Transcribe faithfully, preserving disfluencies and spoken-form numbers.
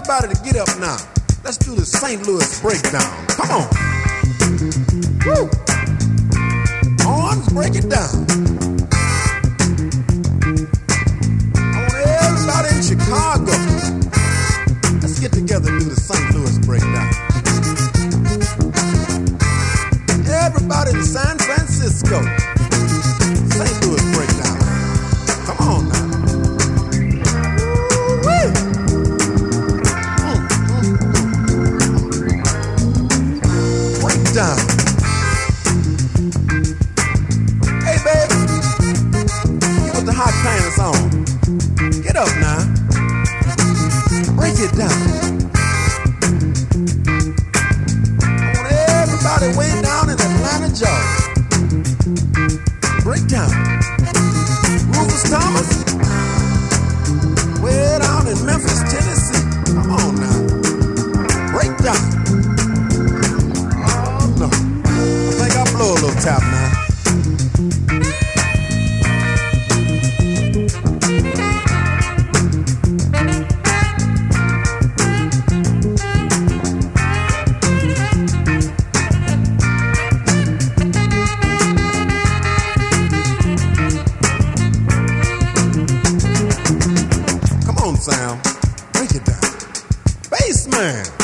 everybody to get up now. Let's do the Saint Louis breakdown. Come on. Woo. Arms, break it down. I want everybody in Chicago. Let's get together and do the Saint Louis breakdown. Everybody in San Francisco. Saint Louis breakdown. Come on now. Woo-wee. Mm, mm, mm. Breakdown. Hey baby, you put the hot pants on. Get up now. Break it down. I want everybody way down in Atlanta, Georgia. Breakdown. Rufus Thomas, way down in Memphis, Tennessee. Come on now. Breakdown. Oh no. I think I'll blow a little tap now. Sam, break it down. Bassman.